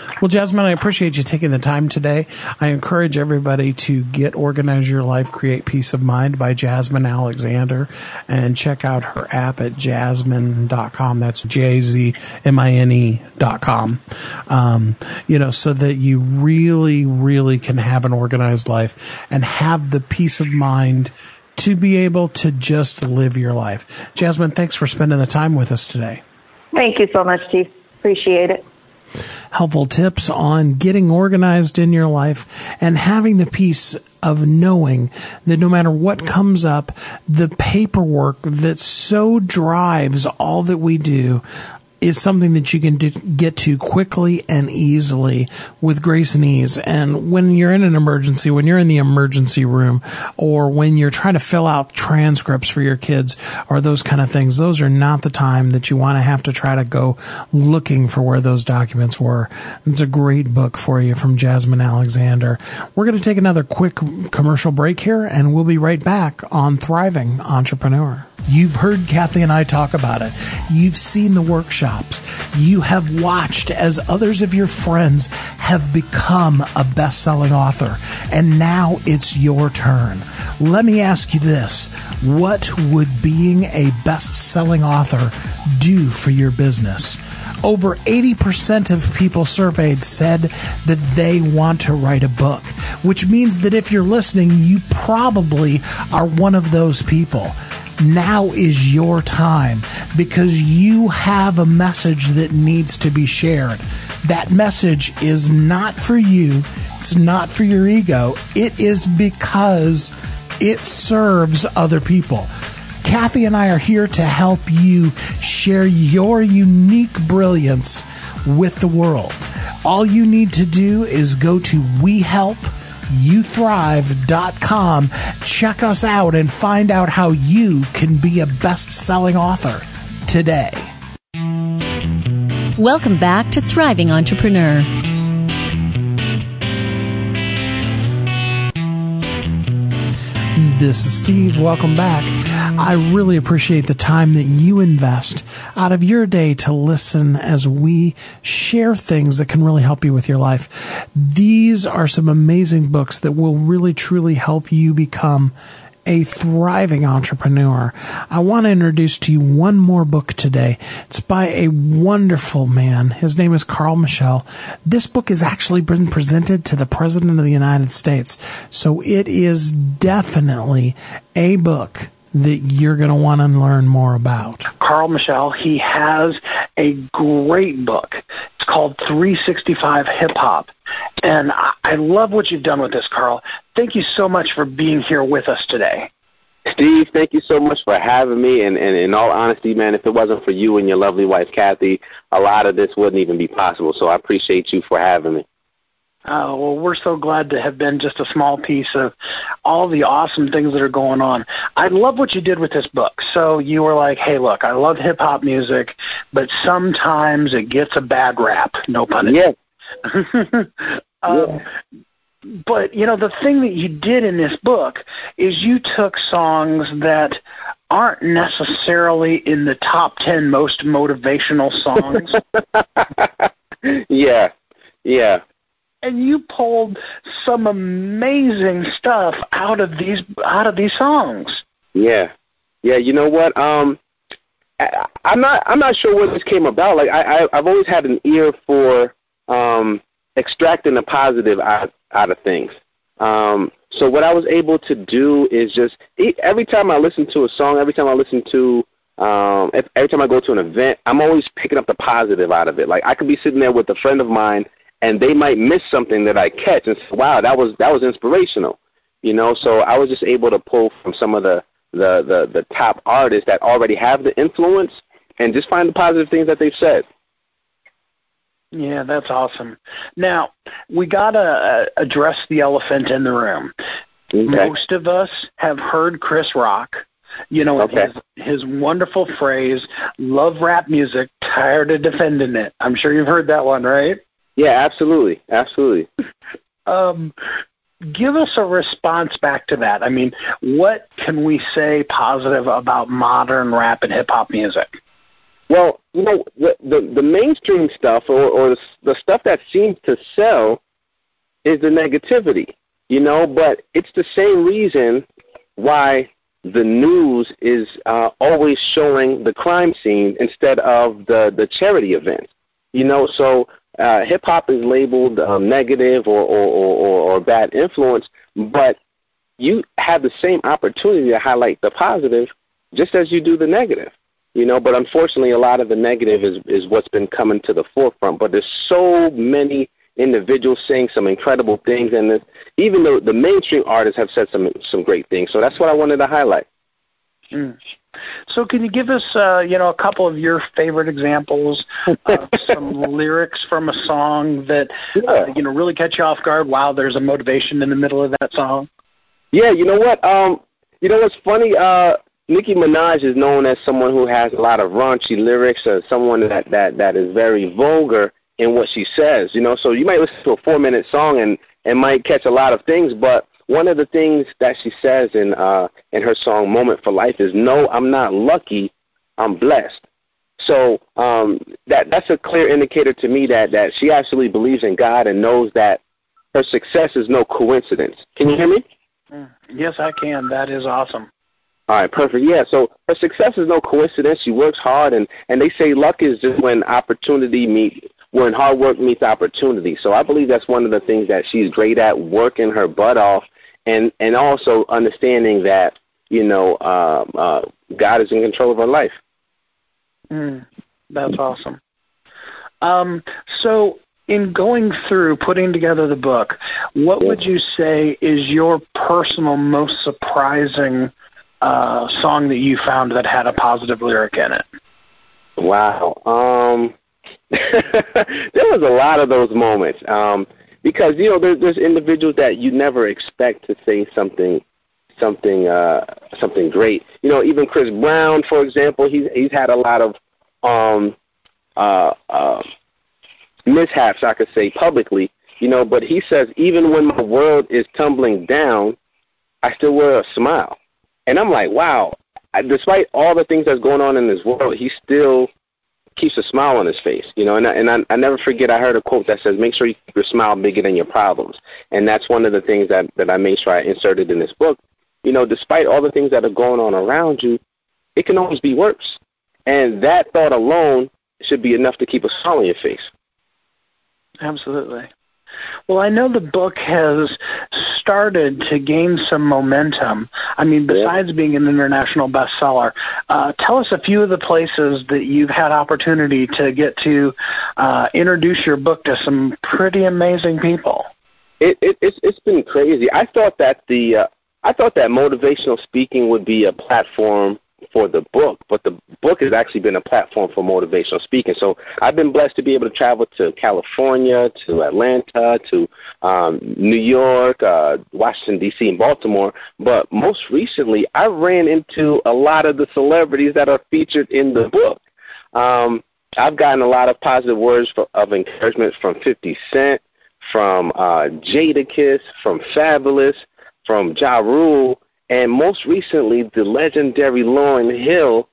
Well, Jasmine, I appreciate you taking the time today. I encourage everybody to get Organize Your Life, Create Peace of Mind by Jasmine Alexander, and check out her app at jasmine dot com. That's J A Z M I N E dot com. Um, you know, so that you really, really can have an organized life and have the peace of mind to be able to just live your life. Jasmine, thanks for spending the time with us today. Thank you so much, Steve. Appreciate it. Helpful tips on getting organized in your life and having the peace of knowing that no matter what comes up, the paperwork that so drives all that we do is something that you can do, get to quickly and easily with grace and ease. And when you're in an emergency, when you're in the emergency room, or when you're trying to fill out transcripts for your kids or those kind of things, those are not the time that you want to have to try to go looking for where those documents were. It's a great book for you from Jasmine Alexander. We're going to take another quick commercial break here, and we'll be right back on Thriving Entrepreneur. You've heard Kathy and I talk about it. You've seen the workshops. You have watched as others of your friends have become a best-selling author. And now it's your turn. Let me ask you this. What would being a best-selling author do for your business? Over eighty percent of people surveyed said that they want to write a book, which means that if you're listening, you probably are one of those people. Now is your time, because you have a message that needs to be shared. That message is not for you. It's not for your ego. It is because it serves other people. Kathy and I are here to help you share your unique brilliance with the world. All you need to do is go to we help you thrive dot com, check us out, and find out how you can be a best-selling author today. Welcome back to Thriving Entrepreneur. This is Steve. Welcome back. I really appreciate the time that you invest out of your day to listen as we share things that can really help you with your life. These are some amazing books that will really, truly help you become a thriving entrepreneur. I want to introduce to you one more book today. It's by a wonderful man. His name is Carl Michel. This book has actually been presented to the President of the United States. So it is definitely a book that you're going to want to learn more about. Carl Michel, he has a great book. It's called three sixty-five Hip Hop. And I love what you've done with this, Carl. Thank you so much for being here with us today. Steve, thank you so much for having me. And, and in all honesty, man, if it wasn't for you and your lovely wife, Kathy, a lot of this wouldn't even be possible. So I appreciate you for having me. Uh, well, we're so glad to have been just a small piece of all the awesome things that are going on. I love what you did with this book. So you were like, hey, look, I love hip-hop music, but sometimes it gets a bad rap. No pun intended. Yeah. um, yeah. But, you know, the thing that you did in this book is you took songs that aren't necessarily in the top ten most motivational songs. yeah, yeah. And you pulled some amazing stuff out of these out of these songs. Yeah, yeah. You know what? Um, I, I'm not I'm not sure where this came about. Like I, I I've always had an ear for um, extracting the positive out out of things. Um, so what I was able to do is just every time I listen to a song, every time I listen to um, every time I go to an event, I'm always picking up the positive out of it. Like I could be sitting there with a friend of mine, and they might miss something that I catch and say, wow, that was that was inspirational, you know. So I was just able to pull from some of the, the, the, the top artists that already have the influence and just find the positive things that they've said. Yeah, that's awesome. Now, we got to uh, address the elephant in the room. Okay. Most of us have heard Chris Rock, you know, okay. his, his wonderful phrase, love rap music, tired of defending it. I'm sure you've heard that one, right? Yeah, absolutely. Absolutely. um, give us a response back to that. I mean, what can we say positive about modern rap and hip-hop music? Well, you know, the the, the mainstream stuff or, or the, the stuff that seems to sell is the negativity, you know, but it's the same reason why the news is uh, always showing the crime scene instead of the, the charity events, you know, so uh, hip-hop is labeled um, negative or, or, or, or bad influence, but you have the same opportunity to highlight the positive just as you do the negative. You know, but unfortunately, a lot of the negative is, is what's been coming to the forefront. But there's so many individuals saying some incredible things, and this, even though the mainstream artists have said some some great things. So that's what I wanted to highlight. Mm. So can you give us, uh, you know, a couple of your favorite examples of some lyrics from a song that, yeah. uh, you know, really catch you off guard? Wow, there's a motivation in the middle of that song. Yeah, you know what? Um, you know what's funny? Uh, Nicki Minaj is known as someone who has a lot of raunchy lyrics, or someone that, that, that is very vulgar in what she says, you know. So you might listen to a four-minute song and, and might catch a lot of things, but one of the things that she says in uh, in her song Moment for Life is, no, I'm not lucky, I'm blessed. So um, that that's a clear indicator to me that, that she actually believes in God and knows that her success is no coincidence. Can you hear me? Yes, I can. That is awesome. All right, perfect. Yeah, so her success is no coincidence. She works hard, and, and they say luck is just when opportunity meet, when hard work meets opportunity. So I believe that's one of the things that she's great at, working her butt off, and, and also understanding that, you know, uh, uh, God is in control of her life. Mm, that's awesome. Um, so in going through, putting together the book, what would you say is your personal most surprising Uh, song that you found that had a positive lyric in it? Wow. Um, there was a lot of those moments um, because, you know, there, there's individuals that you never expect to say something something, uh, something great. You know, even Chris Brown, for example, he's, he's had a lot of um, uh, uh, mishaps, I could say, publicly, you know, but he says, even when my world is tumbling down, I still wear a smile. And I'm like, wow, despite all the things that's going on in this world, he still keeps a smile on his face, you know. And, I, and I, I never forget, I heard a quote that says, make sure you keep your smile bigger than your problems. And that's one of the things that, that I made sure I inserted in this book. You know, despite all the things that are going on around you, it can always be worse. And that thought alone should be enough to keep a smile on your face. Absolutely. Well, I know the book has started to gain some momentum. I mean, besides yeah. being an international bestseller, uh, tell us a few of the places that you've had opportunity to get to uh, introduce your book to some pretty amazing people. It, it, it's it's been crazy. I thought that the uh, I thought that motivational speaking would be a platform for the book, but the book has actually been a platform for motivational speaking. So I've been blessed to be able to travel to California, to Atlanta, to um, New York, uh, Washington, D C, and Baltimore. But most recently, I ran into a lot of the celebrities that are featured in the book. Um, I've gotten a lot of positive words for, of encouragement from fifty Cent, from uh, Jadakiss, from Fabulous, from Ja Rule, and most recently, the legendary Lauryn Hill.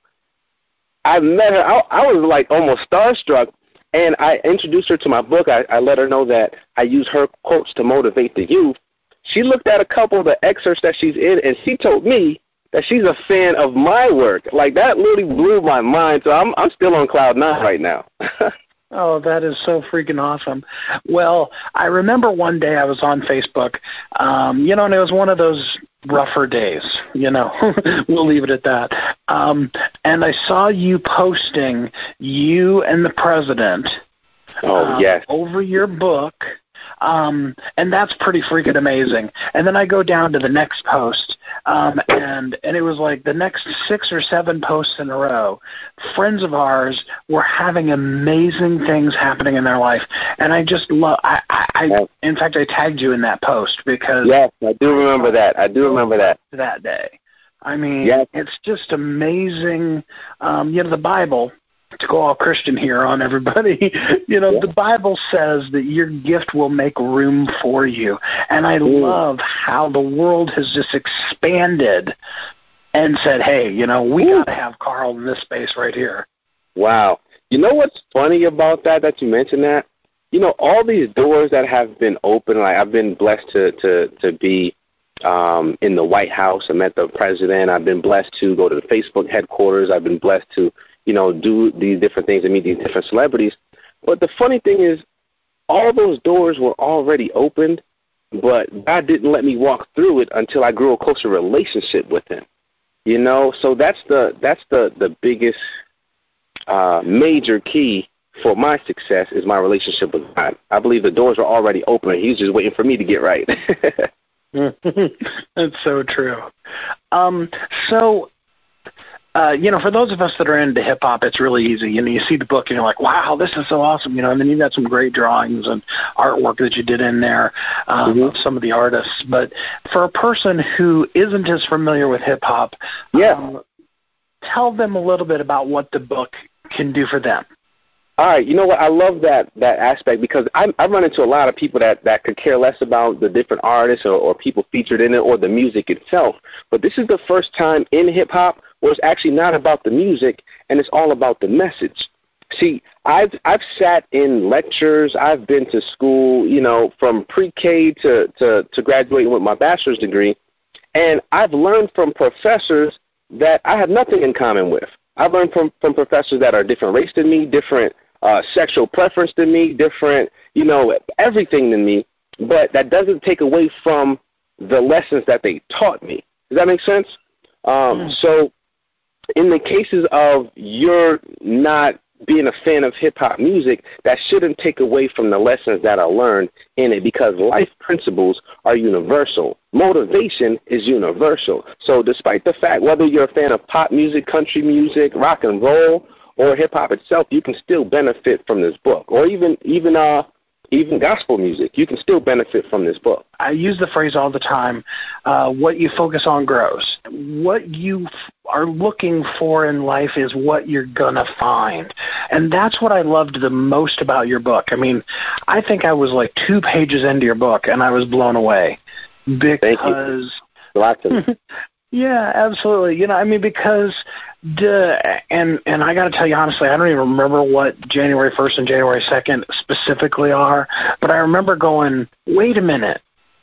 I met her. I, I was like almost starstruck, and I introduced her to my book. I, I let her know that I use her quotes to motivate the youth. She looked at a couple of the excerpts that she's in, and she told me that she's a fan of my work. Like, that literally blew my mind. So I'm I'm still on cloud nine right now. Oh, that is so freaking awesome. Well, I remember one day I was on Facebook, um, you know, and it was one of those rougher days, you know, we'll leave it at that. Um, and I saw you posting you and the president oh, um, yes. over your book. Um, and that's pretty freaking amazing. And then I go down to the next post, um, and and it was like the next six or seven posts in a row. Friends of ours were having amazing things happening in their life, and I just love. I, I, I in fact, I tagged you in that post because yes, I do remember that. I do remember that that day. I mean, yes. It's just amazing. Um, you know, the Bible. To go all Christian here on everybody, you know, yeah. The Bible says that your gift will make room for you. And I Ooh. love how the world has just expanded and said, hey, you know, we got to have Carl in this space right here. Wow. You know what's funny about that, that you mentioned that? You know, all these doors that have been open, like I've been blessed to, to, to be um, in the White House. I met the president. I've been blessed to go to the Facebook headquarters. I've been blessed to, you know, do these different things and meet these different celebrities. But the funny thing is, all those doors were already opened, but God didn't let me walk through it until I grew a closer relationship with him. You know, so that's the that's the, the biggest uh, major key for my success is my relationship with God. I believe the doors are already open. He's just waiting for me to get right. That's so true. Um, so, uh, you know, for those of us that are into hip hop, it's really easy. You know, you see the book and you're like, wow, this is so awesome. You know, and then you've got some great drawings and artwork that you did in there, um, mm-hmm. of some of the artists. But for a person who isn't as familiar with hip hop, yeah. um, tell them a little bit about what the book can do for them. All right, you know what? I love that that aspect because I, I run into a lot of people that, that could care less about the different artists or, or people featured in it or the music itself. But this is the first time in hip-hop where it's actually not about the music and it's all about the message. See, I've I've sat in lectures. I've been to school, you know, from pre-K to, to, to graduating with my bachelor's degree, and I've learned from professors that I have nothing in common with. I've learned from, from professors that are different race than me, different Uh, sexual preference than me, different, you know, everything than me, but that doesn't take away from the lessons that they taught me. Does that make sense? Um, mm. So in the cases of you're not being a fan of hip-hop music, that shouldn't take away from the lessons that I learned in it because life principles are universal. Motivation is universal. So despite the fact whether you're a fan of pop music, country music, rock and roll, or hip-hop itself, you can still benefit from this book. Or even even uh, even gospel music, you can still benefit from this book. I use the phrase all the time, uh, what you focus on grows. What you f- are looking for in life is what you're going to find. And that's what I loved the most about your book. I mean, I think I was like two pages into your book, and I was blown away. Because... Thank you. Yeah, absolutely. You know, I mean, because the and and I got to tell you honestly, I don't even remember what January first and January second specifically are, but I remember going, wait a minute,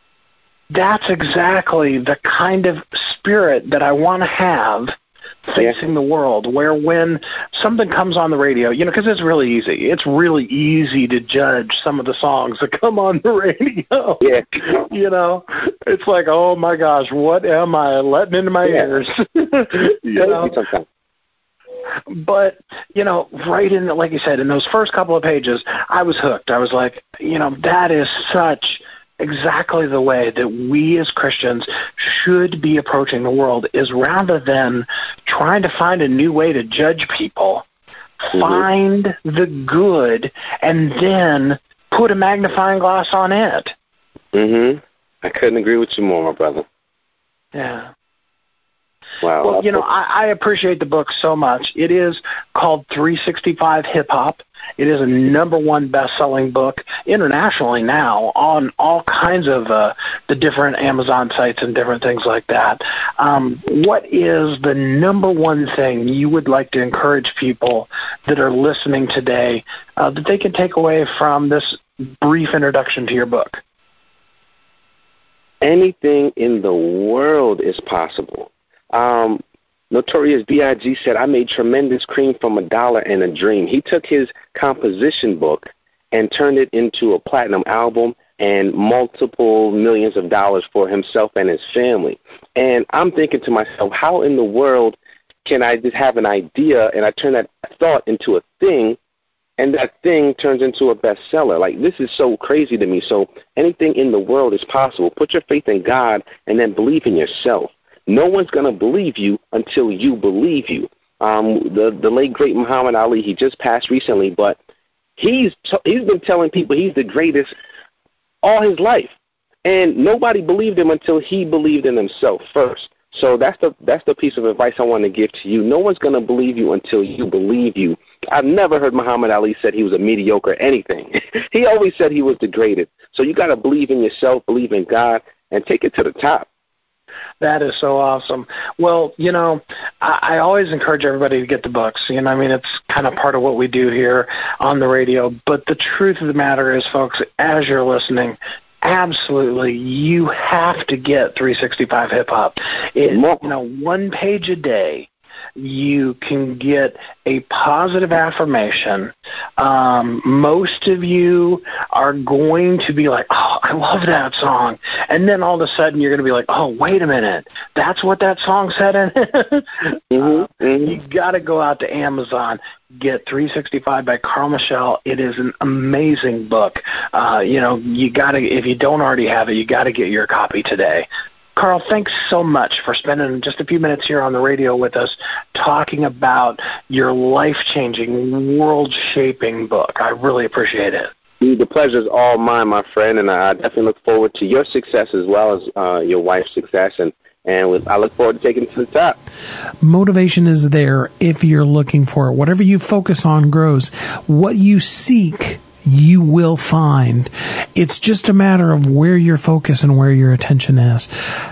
that's exactly the kind of spirit that I want to have facing yeah. the world, where when something comes on the radio, you know, because it's really easy. It's really easy to judge some of the songs that come on the radio. Yeah. You know, it's like, oh, my gosh, what am I letting into my yeah. ears? You know? But, you know, right in, the, like you said, in those first couple of pages, I was hooked. I was like, you know, that is such exactly the way that we as Christians should be approaching the world, is rather than trying to find a new way to judge people, mm-hmm. find the good and then put a magnifying glass on it. Mm-hmm. I couldn't agree with you more, my brother. Yeah. Wow. Well, you know, I, I appreciate the book so much. It is called three sixty-five Hip Hop. It is a number one best-selling book internationally now on all kinds of uh, the different Amazon sites and different things like that. Um, what is the number one thing you would like to encourage people that are listening today uh, that they can take away from this brief introduction to your book? Anything in the world is possible. Um, Notorious B I G said, I made tremendous cream from a dollar and a dream. He took his composition book and turned it into a platinum album and multiple millions of dollars for himself and his family. And I'm thinking to myself, how in the world can I just have an idea and I turn that thought into a thing and that thing turns into a bestseller? Like, this is so crazy to me. So anything in the world is possible. Put your faith in God and then believe in yourself. No one's going to believe you until you believe you. Um, the the late, great Muhammad Ali, he just passed recently, but he's t- he's been telling people he's the greatest all his life. And nobody believed him until he believed in himself first. So that's the that's the piece of advice I want to give to you. No one's going to believe you until you believe you. I've never heard Muhammad Ali said he was a mediocre anything. He always said he was the greatest. So you got to believe in yourself, believe in God, and take it to the top. That is so awesome. Well, you know, I, I always encourage everybody to get the books. You know, I mean, it's kind of part of what we do here on the radio. But the truth of the matter is, folks, as you're listening, absolutely, you have to get three sixty-five Hip Hop. It, you know, one page a day. You can get a positive affirmation. Um, most of you are going to be like, oh, I love that song. And then all of a sudden you're going to be like, oh, wait a minute. That's what that song said in it? mm-hmm, uh, mm-hmm. You got to go out to Amazon, get three sixty-five by Carl Michelle. It is an amazing book. Uh, you know, you got to, if you don't already have it, you got to get your copy today. Carl, thanks so much for spending just a few minutes here on the radio with us talking about your life-changing, world-shaping book. I really appreciate it. The pleasure's all mine, my friend, and I definitely look forward to your success as well as uh, your wife's success, and, and with, I look forward to taking it to the top. Motivation is there if you're looking for it. Whatever you focus on grows. What you seek, you will find. It's just a matter of where your focus and where your attention is.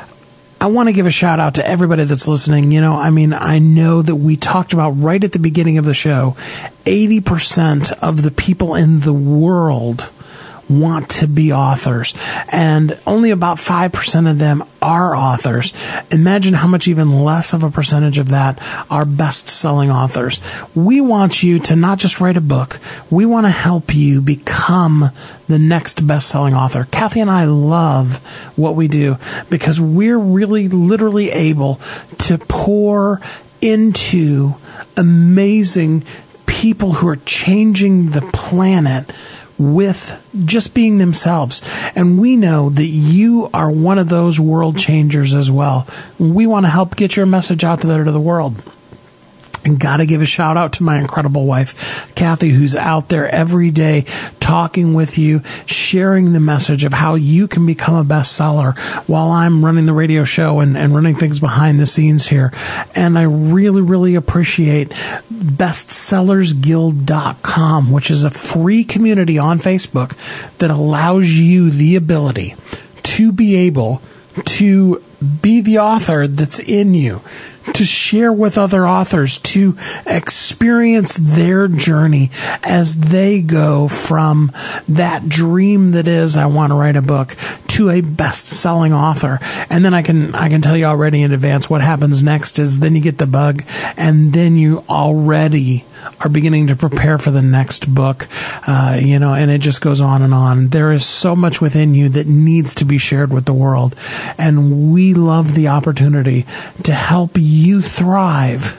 I want to give a shout out to everybody that's listening. You know, I mean, I know that we talked about right at the beginning of the show, eighty percent of the people in the world want to be authors, and only about five percent of them are authors. Imagine how much even less of a percentage of that are best-selling authors. We want you to not just write a book, we want to help you become the next best-selling author. Kathy and I love what we do because we're really literally able to pour into amazing people who are changing the planet with just being themselves. And we know that you are one of those world changers as well. We want to help get your message out there to the world. And got to give a shout out to my incredible wife, Kathy, who's out there every day talking with you, sharing the message of how you can become a bestseller while I'm running the radio show and, and running things behind the scenes here. And I really, really appreciate bestsellers guild dot com, which is a free community on Facebook that allows you the ability to be able to be the author that's in you, to share with other authors, to experience their journey as they go from that dream that is, I want to write a book, to a best-selling author. And then I can I can tell you already in advance what happens next is then you get the bug, and then you already are beginning to prepare for the next book, uh, you know, and it just goes on and on. There is so much within you that needs to be shared with the world, and we love the opportunity to help you thrive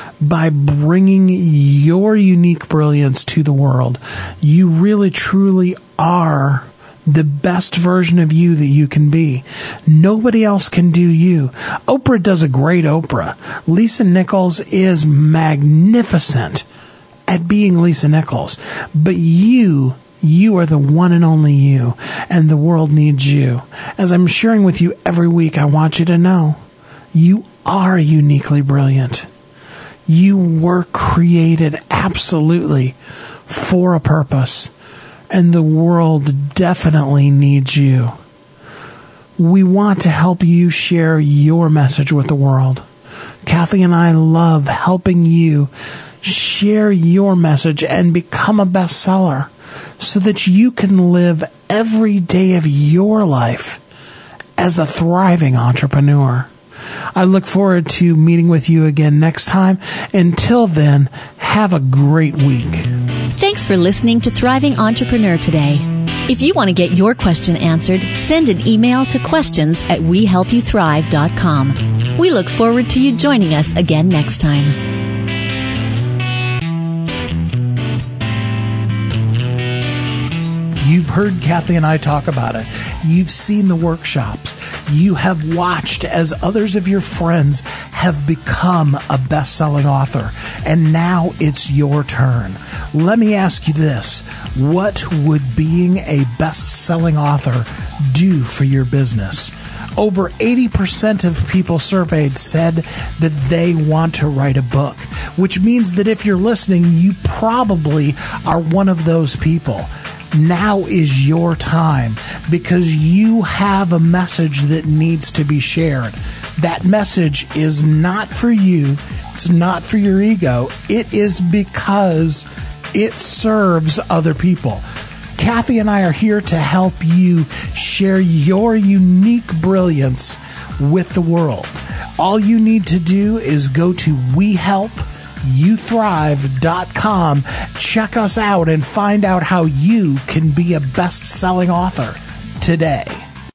by bringing your unique brilliance to the world. You really, truly are the best version of you that you can be. Nobody else can do you. Oprah does a great Oprah. Lisa Nichols is magnificent at being Lisa Nichols. But you, you are the one and only you, and the world needs you. As I'm sharing with you every week, I want you to know you are uniquely brilliant. You were created absolutely for a purpose. And the world definitely needs you. We want to help you share your message with the world. Kathy and I love helping you share your message and become a bestseller so that you can live every day of your life as a thriving entrepreneur. I look forward to meeting with you again next time. Until then, have a great week. Thanks for listening to Thriving Entrepreneur today. If you want to get your question answered, send an email to questions at we help you thrive dot com. We look forward to you joining us again next time. You've heard Kathy and I talk about it. You've seen the workshops. You have watched as others of your friends have become a best-selling author. And now it's your turn. Let me ask you this. What would being a best-selling author do for your business? Over eighty percent of people surveyed said that they want to write a book, which means that if you're listening, you probably are one of those people. Now is your time, because you have a message that needs to be shared. That message is not for you. It's not for your ego. It is because it serves other people. Kathy and I are here to help you share your unique brilliance with the world. All you need to do is go to we help you thrive dot com, check us out, and find out how you can be a best-selling author today.